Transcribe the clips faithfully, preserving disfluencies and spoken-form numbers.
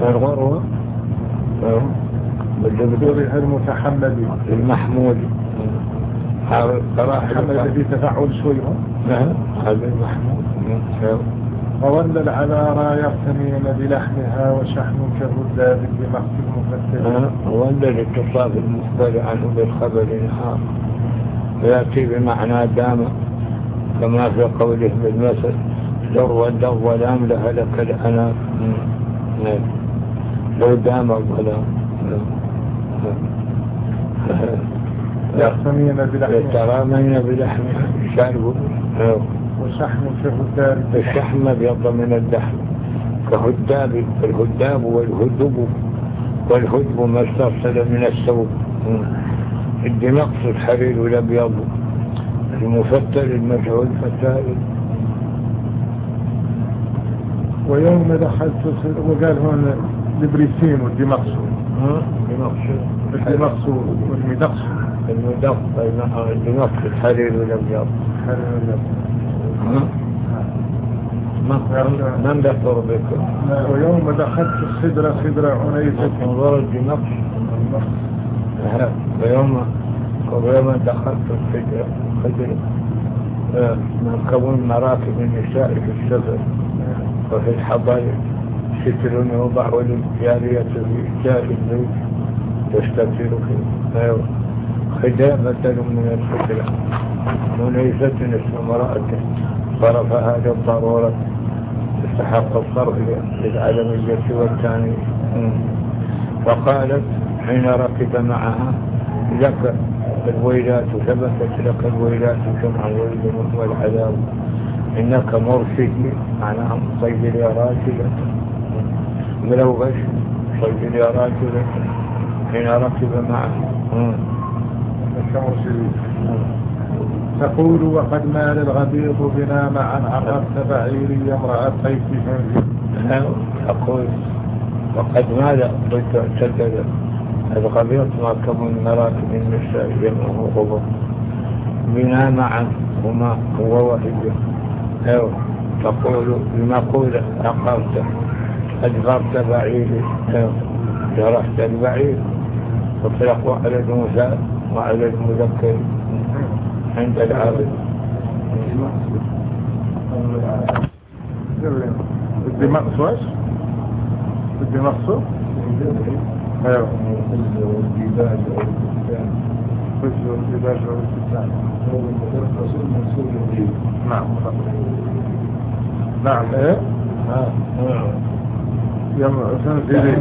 الغروة بالدورها المتحمل المحمود المحمل الذي تفعل شويه. نعم هذا المحمود. وولل على راية ثمين بلحمها وشحم كالرداد بمقت المفتر. وولل اتصاف المخبر عنه بالخبر نهار ويأتي بمعنى دام كما في قوله بالمثل در والدر ولام لها لك الأنام لو دام الظلام يقسمين بلحمها يترامين بلحمها شاربوا وشحم كالرداد. الشحم أبيض من اللحم كهداب الهداب والهدب والهدب ما استرسل من الثوب الدمقص الحرير الأبيض المفتر المجهول فتائل. ويوم دخلت وقال هون البريسين والدمقص الدمقص والمدقص الدمقص الحرير الأبيض من ذكر بكم. ويوم دخلت الخدرة خدرة عنيزة انظر الدمقص ويوم ويوم دخلت الخدرة خدرة من كون مراكب النساء في السفر وفي الحضائر ستر يوضع وللجارية في إجاء الزوج تستثير فيه خداء بدل من الخدرة منيسة اسم امرأة صرفها للضرورة تستحق الصرف للعالمية والثاني. فقالت حين ركب معها لك الويلات ثبتت لك الويلات جمع الويل والعذاب إنك مرشد معناها صيد يا راجلة ولو غش صيد يا راجلة حين ركب معه تقول وقد مال الغبيط بنا معا عقبت بعيري امرأة قيس فنزل. تقول وقد مال تجد الغبيط ما كمن مراكب النساء يمه غبر بنا معا هما هو وحيد. أيوه تقول بمقولة عقبت أجبرت بعيري أيوه جرحت البعير وطلقوا على المثال وعلى المذكر عند العابد. بدي مقصوش بدي مقصو ايوه الديباج والديباج نعم نعم ايه يا سنزيلي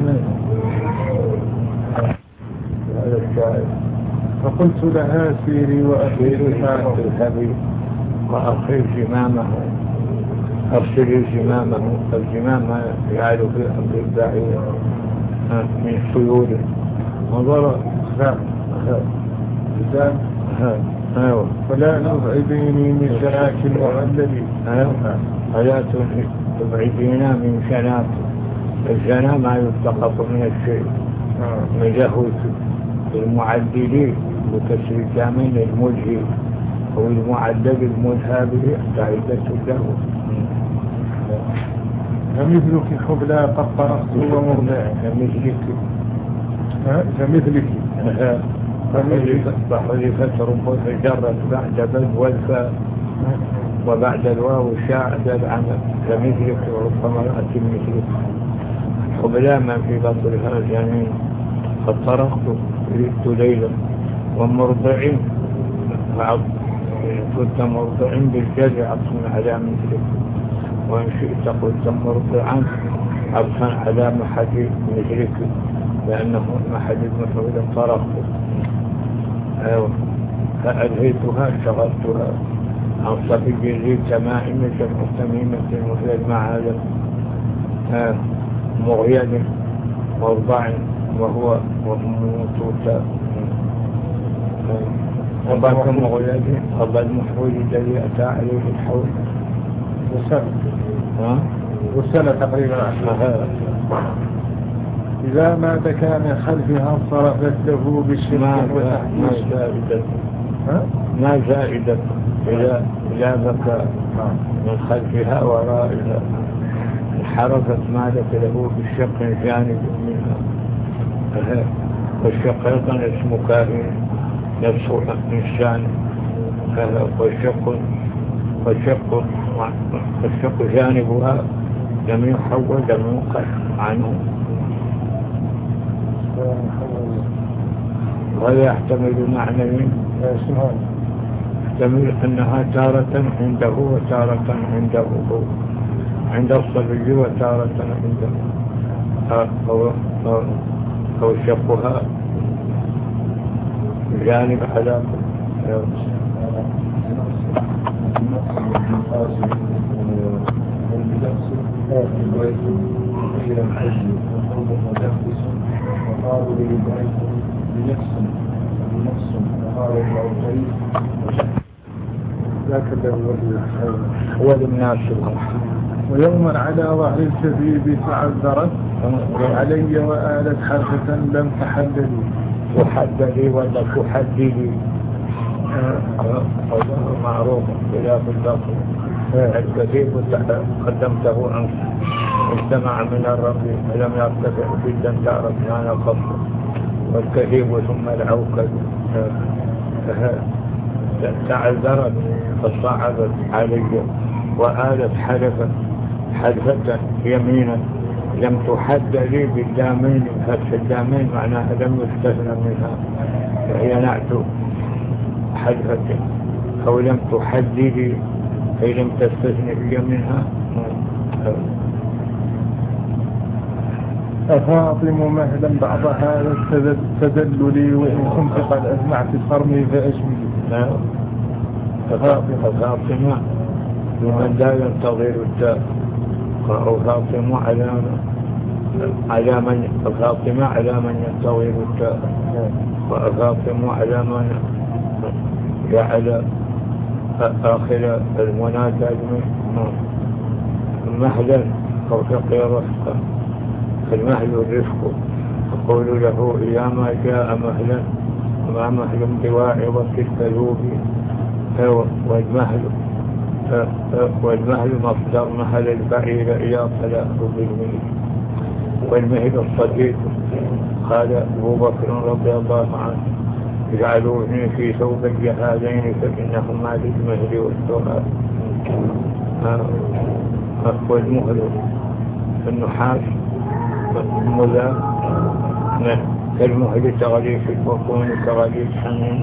هذا الشاعر. فقلت لها سيري وأخيري وأخير زمامه أرسلي زمامه الزمام ما يجعل في أمر الداعية من سيوله نظر خام خام أيوة فلا تبعديني من شراك المعلل. أيوة فلا تبعدينا من شناك الجنى ما يلتقط من الشيء من جهوت المعدلين بكسر الجامين الملهي أو المعدل الملهى به تعيدة له. فمثلك حبلا قد طرقت ومرضع فمثلك فمثلك فحذفت ربط جرت بعد بل والفاء وبعد الواو شاعد العمل فمثلك وربما رأت مثلك حبلا ما في بطلها الجميل قد طرقت رئت ليلا ومرضعين كنت مرضعين بالجزء عطفا على مثلك وإن شئت قلت مرضعا عطفا على محدث مثلك لأنه محدث مفعول طرقت. أيوة فألهيتها شغلتها عن صفي ذي تمائمة مستميمة مثل المعادن مغيد مرضع وهو وموتوتا وباك مغيد قبل المحول الذي أتى عليه الحول والسنة ها والسنة تقريبا عشرة. إذا ما بكى من خلفها انصرفت له بالشرك ما زائدة ما زائدة إذا إذا بكى من خلفها ورائها انحرفت مالت له بالشق الجانب منها، والشق أيضا اسم كائن نفسه إنسان، والشق والشق والشق جانبها لم يحول لم ينقل عنه، وهذا يحتمل معنى يحتمل أنها تارة عنده وتارة عنده هو، عند الصبي وتارة عنده، أو, أو, أو شقها جانب على هو الناس ويوما على ظهر الكذيب تعذرت علي وآلت حرفة لم تحددي تحددي ولا تحددي، معروف خلاف الدخل الكثير قدمته أمس اجتمع من الرب لم يرتفع جدا تعرف معنى قصر، والكثير ثم العوكل تعذرت فصعبت علي وآلت حلفا حلفة يمينا لم تحد لي بالدامين، فتح الدامين معناها لم يستثنى منها، فهي نعت حلفة، أو لم تحددي أي لم تستثني لي منها. أفاطم مهلا بعض هذا التدلل وإن كنت قد أجمعت صرمي فأشملي. أفاطمة لمن لا ينتظر الداء، وأفاطمة على على من أفاطمة على من ينتظر الداء، وأفاطمة على من جعل آخر المنادى مهلا أو تقي رفقا، المهل الرفق، يقول له يا ما جاء مهلا وما مهل بواعظة الكذوب، والمهل والمهل مصدر مهل البعير إلى طلاق بالمهل، والمهل الصديق. قال أبو بكر رضي الله عنه اجعلوني في ثوب الجهازين فإنهما للمهل والتراب. والمهل النحاس مذا كالمهل تغليف البطون كغليف حميم،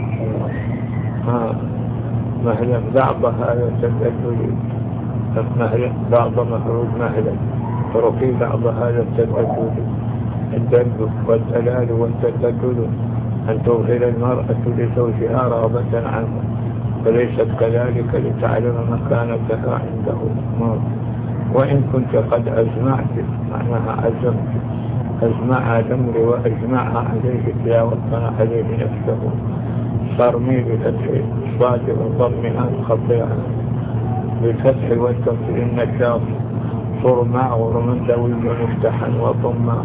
مهلا بعض هذا التدلل، مهلا بعض مخروج مهلا تركي بعض هذا التدلل، الدل والدلال والتدلل أن تظهر المرأة لزوجها رغبة عنه، فليست كذلك لتعلم مكانتها عنده. وإن كنت قد أجمعت معناها أجمع أجمع الأمر وأجمعها عليه تلاوتنا عليه نفسه، صرمي بفتح صاد وضمها خطيئة بالفتح والكسر النشاط صرما غرمندوي مفتحا وضما،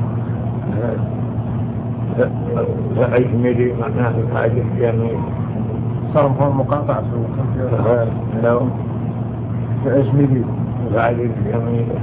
فأجملي معناه هذه الجميل. صرم هو المقاطعة لو فأجملي هذه الجميلة.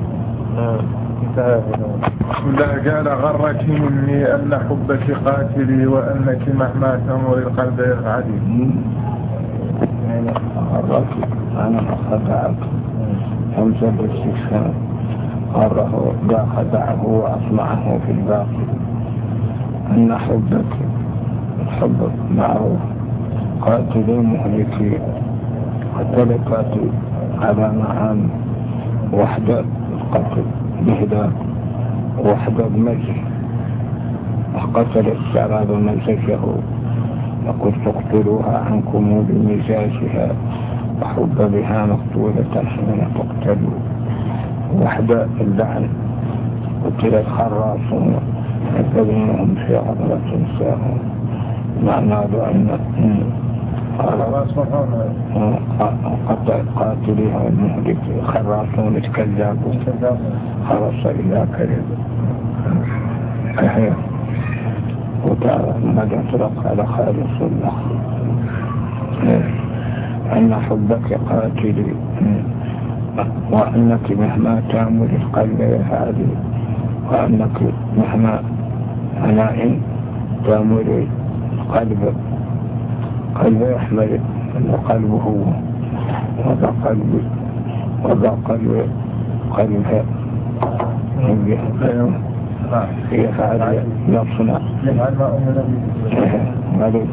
لا قال غرك مني أن حبك قاتلي وأنك مهما تمر القلب يفعلي. يعني غرك أنا أخدعك همزة بالاستفهام، غره لا خدعه وأسمعه في الباقي، أن حبك حبك معروف قاتلي مهلكي، قتل قاتل على معاني وحدة القتل بهداء وحدة بمزج، وقتل الشعراء بمزجه، وقد تقتلوها عنكم بمزاجها، وحب بها مقتولة حين تقتلوا، وحدة اللعن قتلت خراصون يكذبونهم في عضلة ساهم، معنى بأن قاتلها المهلك خراصون كذابون خرص إلى كذب أحيا، وتعالى ماذا اطلق على خالص الله أن حبك قاتلي وأنك مهما تعمل القلب يفعل، وأنك مهما عناء تعمل القلب قلب يحمل القلب هو وذا قلب وذا قلب قلب هي فعل يصنع يفعل ما أمر به.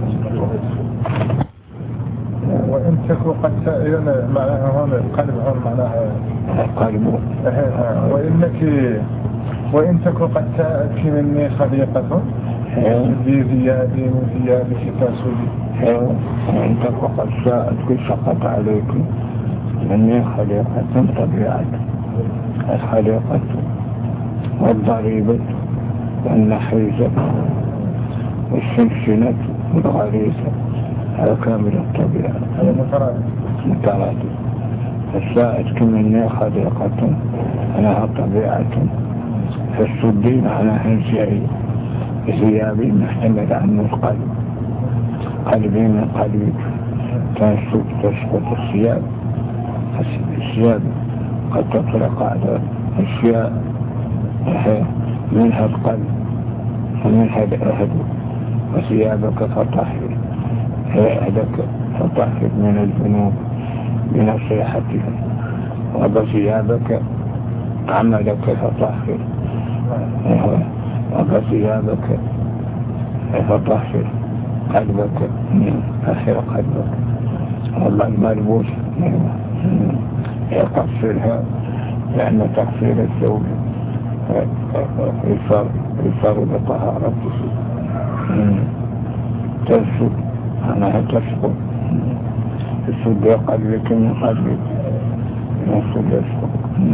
وإن تكو قد سائل معناها هون القلب هون معناها قلبه. وإنك وإن تكو قد ساءتك مني خليقة في ثيابي من ثيابك تسودي. وإن تكو قد ساءتك شقت عليك مني خليقة طبيعة، الخليقة والضريبة والنحيزة والشمشنة والغريزة هذا كامل الطبيعة مترادف. السائد مني خليقة أنها طبيعة، فالسدين على هنسعي ثيابي محتمل عنه القلب، قلبي من قلبك تنسك تسقط الثياب. الثياب قد تطلق على أشياء منها القلب ومنها الأهد، وثيابك فطهر أهدك فطهر من الذنوب بنصيحتها، وبثيابك عملك فطهر وبثيابك فطهر قلبك من آخر قلبك. والله الملبوس يقصرها لأن تقصير الثوب يفر بطهارته تسد أنها تسقط تسد قلبك من قلبك يسد يسقط.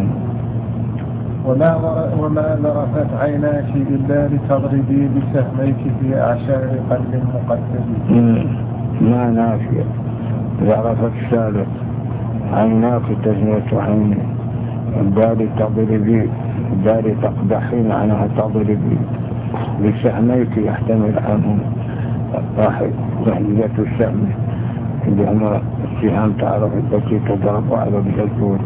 وما ذرفت عيناك إلا لتضربي بسهميك في أعشار قلب مقتل. ما نافية ذرفت سالت عيناك تزنية عيني الدار تضربي الدار تقدحين عنها تضربي بسهميك يحتمل عنهم واحد تهدية السهم اللي هما السهام تعرف التي تضرب على الجزور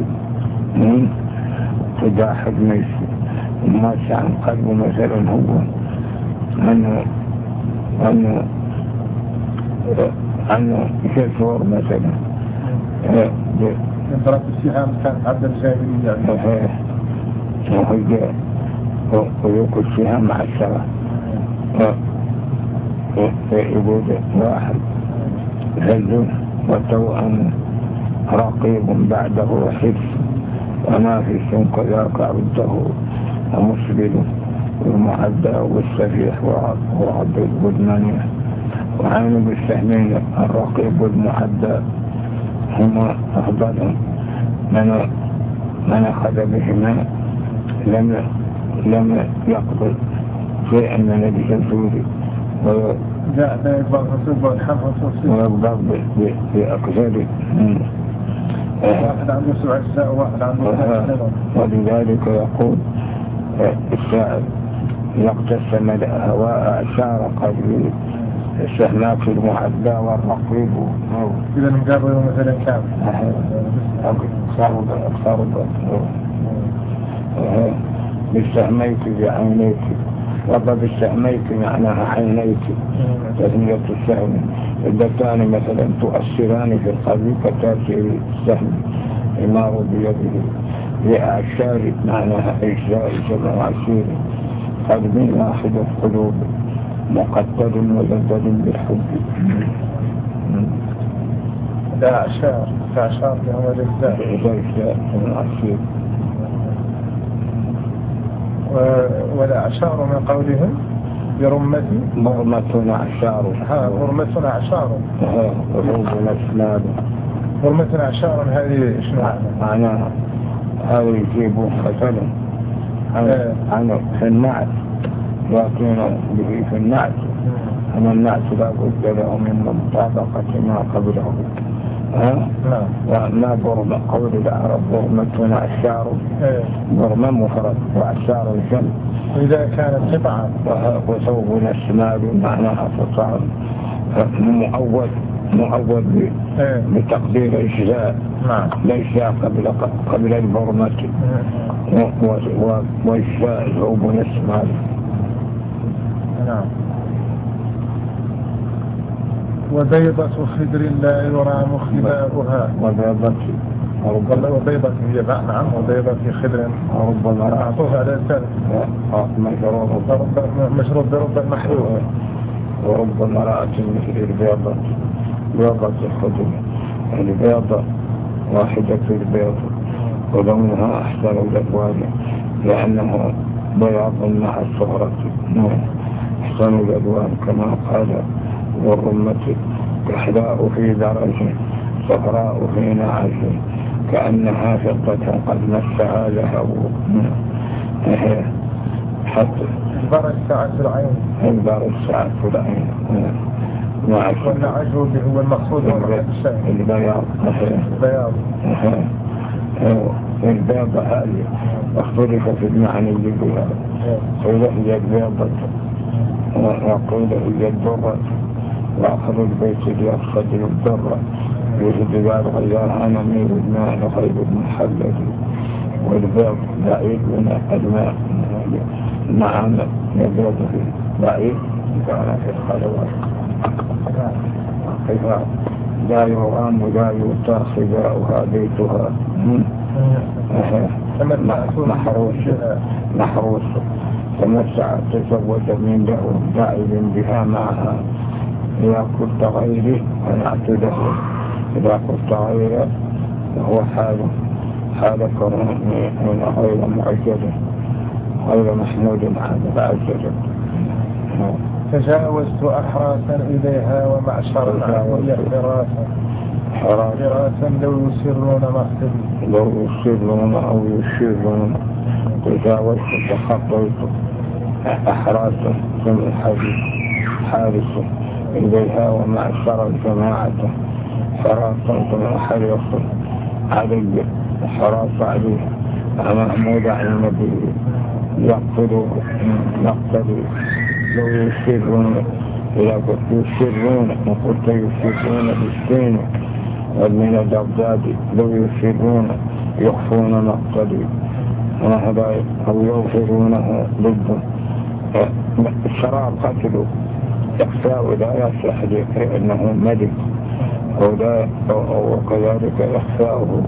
تداحد ميسي. وما عن قلبه مثلا هو أنه أنه أنه جزور مثلا يضرب السهام كان عبد الجاهلية وهي ويوكل السهام عشرة ويقول واحد هل وتوأم رقيب بعده حفظ وما في سنك ذاك عبده ومسبل والمعدى والسفيح وعبد البدمانية. وعين بالسهمين الرقيب والمعدى هما أفضلهم من من أخذ بهما لم لم يقبل شيئا من الجزور ويقبل بأكثره. واحد عنده سبع الساء وواحد عنده ولذلك يقول الشاعر يقتسم الهواء أعشار قلبي السهماك المعدى والرقيب. إذا نقابل مثلا كام أكثر أكثر بالسهميك بعينيك وضع بالسهميك معناها عينيك تثنية السهم اللتان مثلا تؤثران في القلب كتاثير السهم إمار بيده لأعشار معناها أجزاء جمع عشير قلب واحد القلوب مقدر مذبذب بالحب. لا أعشار أعشار لهم الأجزاء أجزاء جمع عشير. والأعشار من قولهم برمتي برمة أعشار برمة أعشار برمة أسناد برمة أعشار هذه شنو معناها؟ هذا يجيبون مثلا عن في النعت يأتون به في النعت أن النعت لا بد له من مطابقة ما قبله. وما برمة قول العرب برمة أعشار برمة مفرد وأعشار الجمع إذا كانت قطعة وثوب أسناد معناها فصال مؤول مؤول بتقدير إجزاء الإجزاء قبل قبل البرمة وإجزاء العوب نسمع. نعم. وبيضة خضر لا يرام خباؤها. وبيضة وبيضة هي نعم وبيضة خضر ربما معطوف على الثالث مشروط برب المحروف. ورب امرأة مثل البيضة بيضة خضر يعني بيضة واحدة في البيض ولونها أحسن الألوان لأنه بياض مع الصغرة أحسن الألوان كما قال والرمة كحلاء في درج صفراء في نعج كأنها فضة قد مسها ذهب. حتى انبار الساعة العين انبار الساعة العين والنعج هو المقصود البياض البياض البياض هذه اختلف في المعنى اللي بها قيل هي البياضة وقيل هي الدرة وآخر البيت يقصد الدرة يوجد ببعض غيرها نمير الماء خير المحلل والبيض بعيد من الماء نعم يبيض في بعيد كان في الخلوات لا يرام لا يؤتى خباؤها بيتها محروس محروس تمسع تزوج من دائم بها معها إذا كنت غيري فنعت له إذا كنت غيره فهو حاله حالك من غير معجل غير محمود هذا بعجل. تجاوزت أحراسا إليها ومعشرنا هي حراسا حراسا لو يسرون مختبي لو يسرون أو يشيرون. تجاوزت تخطيت أحراسا من الحديث حارسا إليها ومعشر الجماعة حراسا من حريصا علي حراس عليه محمود عن النبي يقتلوا يقتلوا لو يسرون إذا كنت يسرون وقلت يسرون بالسين ومن الأبداد لو يسرون يخفون مقتلي وهذا أو يغفرونه ضده الشراب قتلوا إخفاء لا يصح لأنه ملك وكذلك إخفاؤه.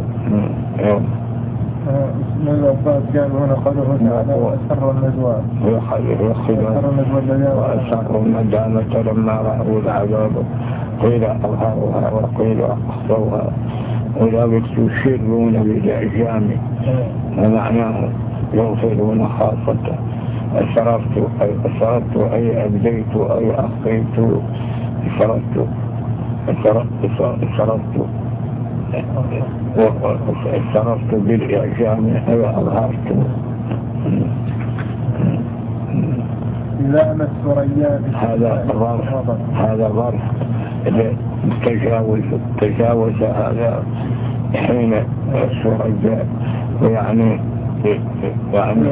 من الأبطال قالوا هنا قالوا تعالى وأسر النجوى وأسر الندامة لما رأوا العذاب قيل أظهرها وقيل أخفوها وذلك يشرون بالإعجام ومعناه يغفرون خاصة أسررت أي أسررت أي أبديت أي أخفيت أسررت أسررت وأسررت بالإعجام أي أظهرت. لام الثريا هذا ظرف هذا ظرف تجاوز تجاوز هذا حين الثريا يعني يعني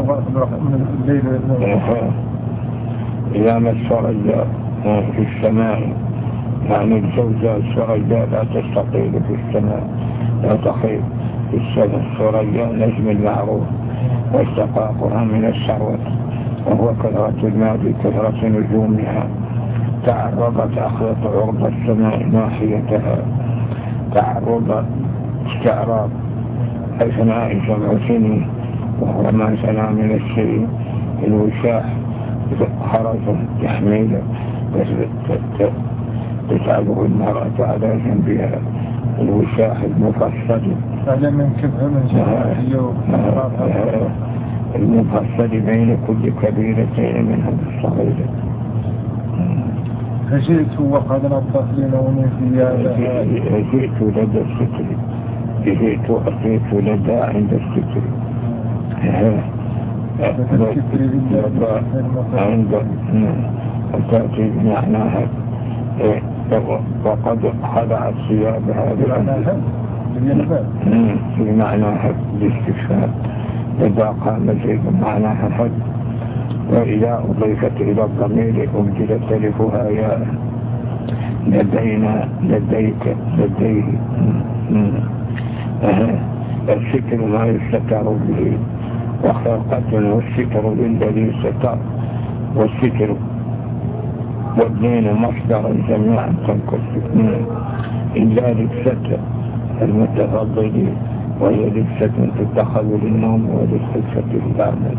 لام الثريا في السماء يعني الزوجة الثريا لا تستقيل في السماء لا تخيل في السماء. الثريا نجم المعروف واستقاقها من الثروة وهو كثرة المال كثرة نجومها. تعرضت أخذت عرض السماء ناحيتها تعرض استعراض أثناء جمع سنين وهو ما سنى من الشيء الوشاح خرج تحميله تتعبه المرأة على جنبها الوشاح المفصل هذا من كبه من جهة المفصل بين كل كبيرتين منهم الصغيرة. فجئت وقد نظف لنومي ثيابها. جئت لدى الستر جئت أتيت لدى عند الستر عند تأتي بمعناها وقد خلعت ثيابها بمعناها بالاستشفاء إذا قام زيد معناها حد. وإذا أضيفت إلى الضمير أبدلت تلفها ياء لدينا لديك لديه. الستر ما يستتر به، وخلقتنا والستر للذي ستر، والستر والدين مصدر جميعا تنقص إلا للستر المتفضل، وهي لبسة تتخذ للنوم وللخلفة للعمل.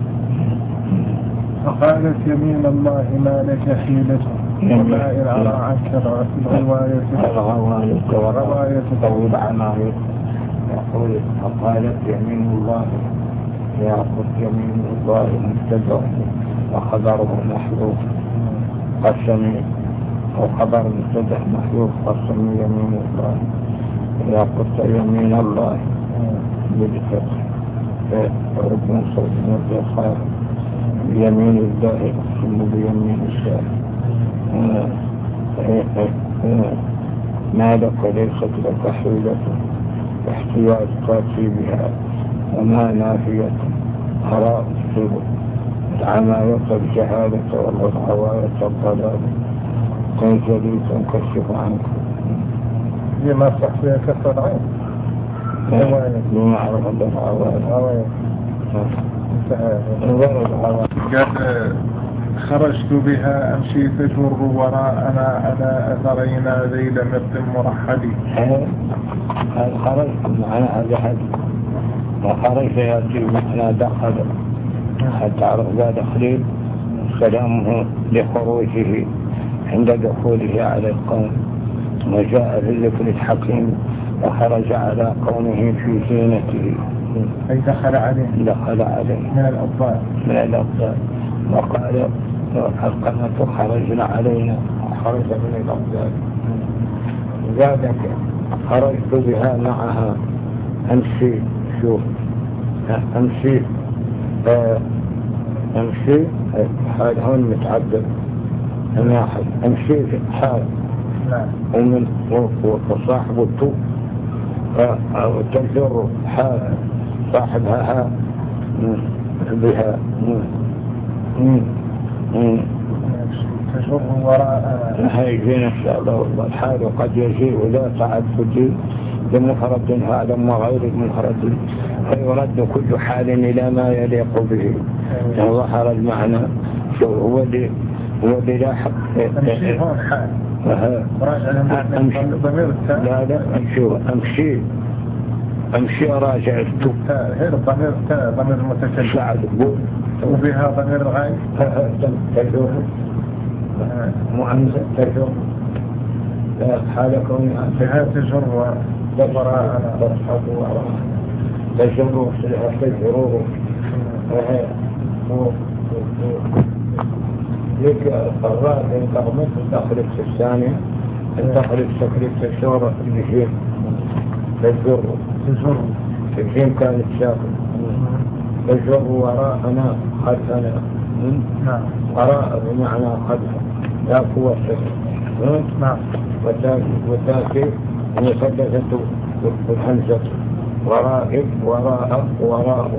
فقالت يمين الله ما لك حيلة وما إن أرى عنك الغواية الغواية طول عناية. يقول فقالت يمين الله، يقول يمين الله مبتدأ وخبره محذوف قسمي، وخبر مبتدأ محذوف قسمي يمين الله. إذا قلت يمين الله بالفتح فربنا صوتنا بالخير، بيمين الله ثم بيمين الله. ما لك ليست لك حيلة احتياج قاسي بها، وما نافية هراء السبل العماية الجهالة والغواية الضلال، كن جليسا كشف عنك. لما صح فيها كسر العين لما عرف الغواية قال خرجت بها أمشي تجر وراءنا على أثرينا ذيل مرد مرحلي. هذا خرجت معنا ذهب، وخرج يأتي معنا دخل، حتى عرف ذا دخلين سلامه لخروجه عند دخوله على القوم، وجاء في الذكر الحكيم وخرج على قومه في زينته، أي دخل عليه دخل عليه من الأبطال من الأبطال وقال القناة خرجنا علينا، خرج من الأبطال. ذلك خرجت بها معها أمشي، شوف أمشي أمشي حال هون متعدد واحد، أمشي في حال ومن وصاحب الطوب تجر حال صاحبها بها تجر وراء هيجين الشعب والحال، وقد يجيء لا تعدد لمفرد هذا وغير المفرد، فيرد كل حال إلى ما يليق به. ظهر المعنى هو اللي هو اللي لاحق أمشي هون حال أمشي لا لا أمشي أمشي أمشي راجع التوب هذا ضمير ضمير المتكلم سعد بول، وبها ضمير الغاية تجر مؤنث تجر حال كونها بها تجر وراءنا ترحب وراء تجر تجروه لك الراء انتغمت تخرج في الثانية، تخرج تكليف الشورة في الجيم تجر تجر في الجيم كانت شاكل تجر وراءنا خلفنا. نعم وراء بمعنى خلف لا قوة نعم. والتاكي مثلثة والهمزة ورائب وراء وراء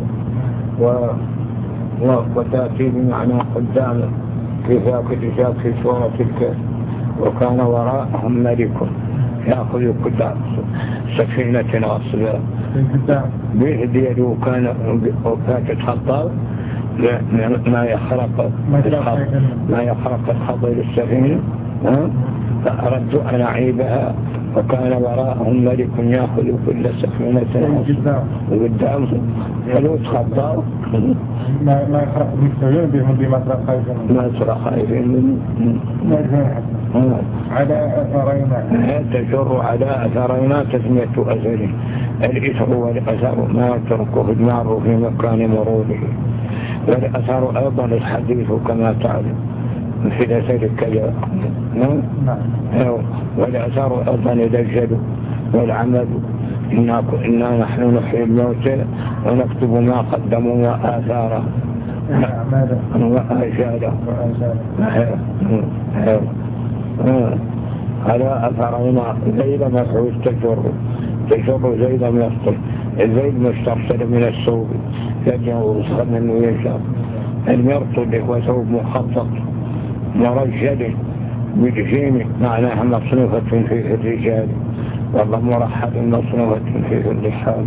وتأتي بمعنى قدام في ذاك الجاب في سورة الكهف. وكان وراءهم ملك يأخذ كل سفينة أصلا بيهدي له كان وكانت خطاب ما يخرق ما يخرق الخضر السفينة، فأردت أن أعيبها. وكان وراءهم ملك يأخذ كل سفينة قدام فلوت خطاب ما ما يخرق بالسفينة بهم بما ترى خايفين ما ترى خايفين على أثرينا تجر على أثرينا تسمية أثره. الإثر والأثر ما يتركه المار في مكان مروره، والأثر أيضا الحديث كما تعلم مثل ذلك كذا. والأثر أيضا الجد والعمل. إنا, إنا نحن نحيي الموتى ونكتب ما قدموا وآثاره وآجاله على أثرنا زيد مفعول تجر تجر زيد ميسطل. الزيد مسترسل من الثوب يجعه رسخا منه يشاء. المرط اللي هو ثوب مخطط مرجل بالجيم معناها مصنوفة فيه الرجال، والله مرحب مصنوفة فيه اللحال.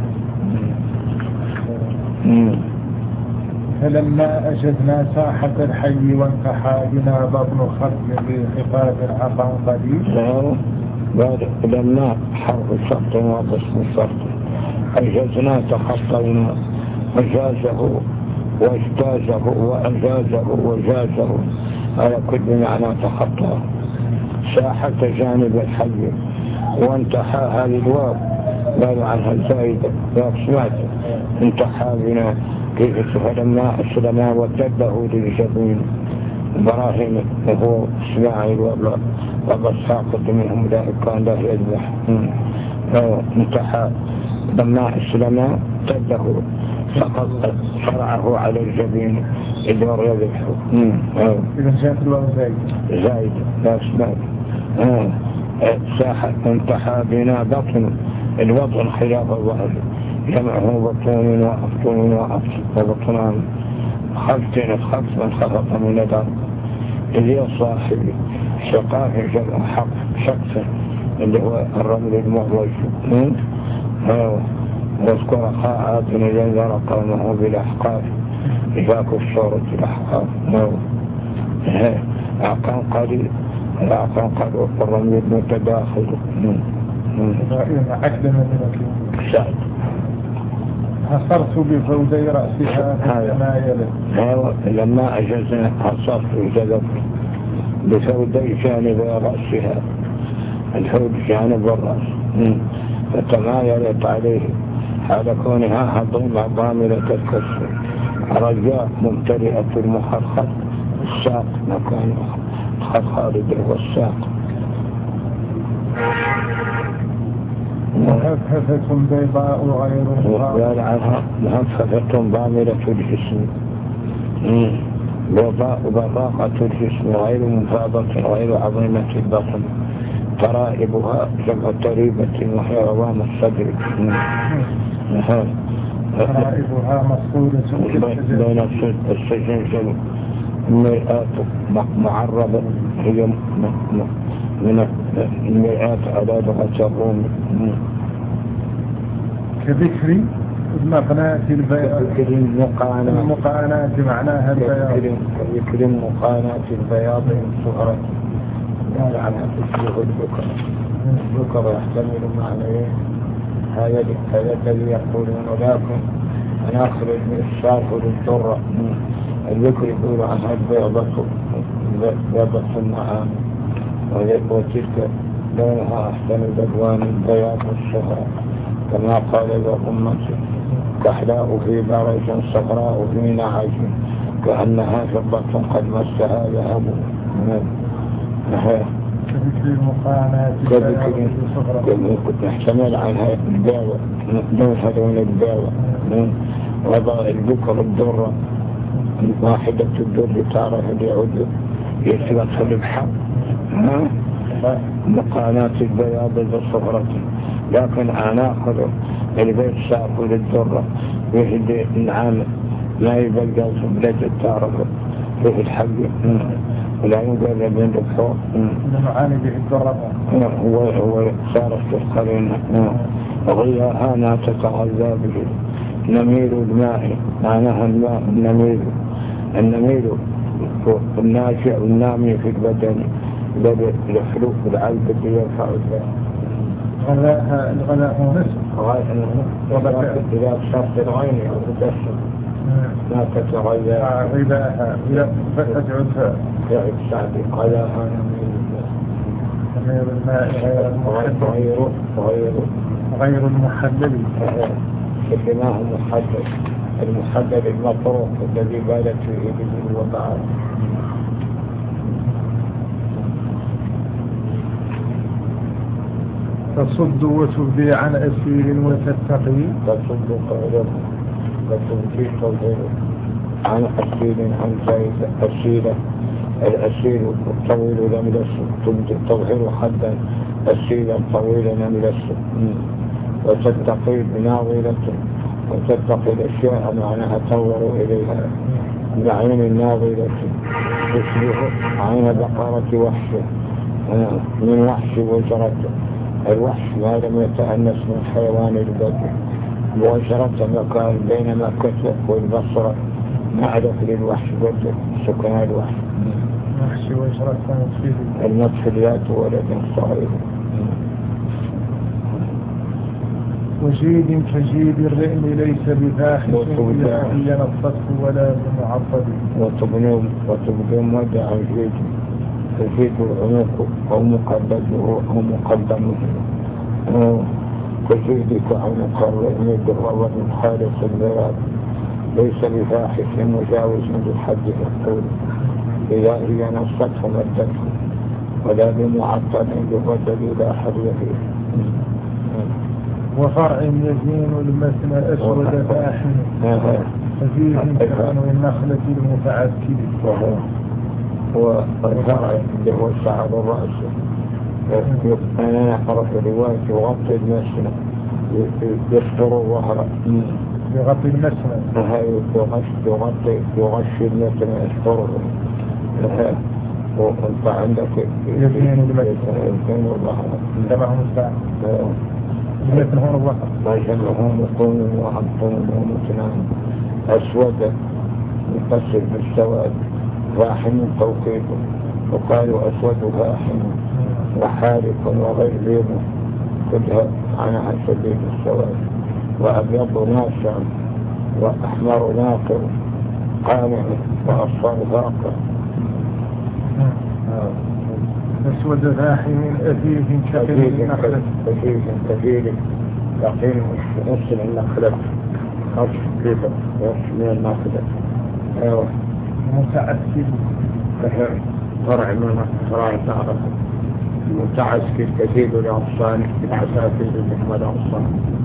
فلما أجدنا ساحة الحي وانتحى بنا بطن خصم بخفاف عقا قديم. بعد لما حرف الشرط وقسم الشرط أجزنا تخطينا وجازه واجتازه وأجازه وجازه على كل معنى تخطى. ساحة جانب الحي وانتحى هذه الواو قالوا عنها الزايدة لا سمعت انتحى بنا كيف فلما أسلما وتده للجبين براهين وهو اسماعيل والله وقد ساقط منهم ذلك كان له يذبح. انتحى لما أسلما تده فقد فرعه على الجبين إدوار يذبحه. إذا جاءت الواو زايدة زايدة لا سمعت. ساحة انتحى بنا بطن الوطن خلاف الظهر جمعه بطون وأبطون وبطنان خلط خلط من خلط من الأرض اللي هو صاحب شقاف جمع حق شخص اللي هو الرمل المعوج. واذكر خاءات نجنزر قومه بالأحقاف إذاك الشورة الأحقاف أعقان قليل الأعقان قليل والرمل المتداخل. عقد من سعد حصرت بفودي رأسها كما يلي. لما أجزنا حصرت وجذبت بفودي جانب رأسها الحود جانب الرأس فتمايلت عليه حال كونها هضيمة ضاملة الكسر رجاء ممتلئة المخرخر الساق مكان خالد والساق. مهففة بيضاء غير وقال عنها مهففة ضاملة الجسم بيضاء براقة الجسم غير منفاضة غير عظيمة البطن ترائبها جمع تريبة وهي روام الصدر. ترائبها مصورة بين السجن المرآة معرضة هي من المرآة على لغة الروم كذكر المقناة البياض. كذكر المقانات المقانات معناها البياض. كذكر المقانات البياض صغرت قال عنها تشبه البكر. البكر يحتمل معنى هذا الذي يقولون ولكن أنا أخرج من الشارف للضرة. البكر يقول عنها البيضة بيضة النعام وتلك لونها أحسن الألوان البياض والصفراء كما قال الأمة كحلاء في برج صفراء في نعج كأنها فضة قد مسها ذهب. كذكر المقانات كنت نحتمل عنها الداوة نوها لون الداوة. وضع البكر الدرة واحدة الدر تعرف اليعود يسبق البحر مقانات البياض بالصفرة. لكن أنا أخذ البيت ساق للدرة ويهدي النعام لا يبقى سبلة تعرف فيه الحق ولا يقال بين الحور المعاني به الدرة هو هو صار في القرين وغيرها لا تتغذى به. نميل الماء معناها الماء النميل النميل الناشئ والنامي في البدن بدأ الحلوف العلب اللي يرفع الباء. غلاها الغلاء نصف وبكاء إذا شرط العين أو الدسم لا تتغير غلاها فتجعلها يعد سعدي غلاها نميل الماء غير المحلل غير غير المحلل اللي ما هو محدد المحدد المطروق الذي بالت فيه به الوضع. تصد وتبدي عن أسير وتتقي تصد قائلا وتبدي تظهر عن أسير عن زائد أسيرة الأسير الطويل لم يلس تظهر حدا أسيرا طويلا لم يلس وتتقي بناظرة وتتقي الأشياء معناها تنظر إليها بعين الناظرة تشبه عين بقرة وحش من وحش وجرته. الوحش ما لم يتأنس من حيوان البدر، وجرته مكان بين مكة والبصرة معرف للوحش بدر سكان الوحش. وحش وجرته فيه المدخليات ولد صغير. وجيد كجيد الرئم ليس بفاحش هي نصته ولا بمعطل. وتبدو مدى جيد تزيد العنق أو مقدمه أو مقدمه كجيدك عنق الرئم بالرضا من خالص البلاد ليس بفاحش مجاوز بالحد الطول إذا هي نصته مدته ولا بمعطل بالرجل لا حل فيه. وفرع يزين المثنى أسود فاحم ففيه كفن النخلة المتعكد. والفرع اللي هو شعر الرأس أنا نعرف رواية يغطي المسنى يستر الظهر يغطي المسنى يغطي يغشي المسنى يستره. وانت عندك يزين المثنى يزين الظهر كما هم الساعة المثنى هون الظهر ما جمعهم يكون وعبطون ومثنان أسود يقصر بالسواد فاحم توقيته وقالوا أسود فاحم وحارق وغير بيضه كلها عنها شديد السواد وأبيض ناشع وأحمر ناقر قامع وأصفر ذاقر. أسود فاحم أثيف كثير النخلة كثير كثير يقين نص النخلة نص كيفة نص من النخلة. أيوة متعسكر فرع من فرع تعرف متعسكر كثير الأغصان بالعساكر النحمة الأغصان.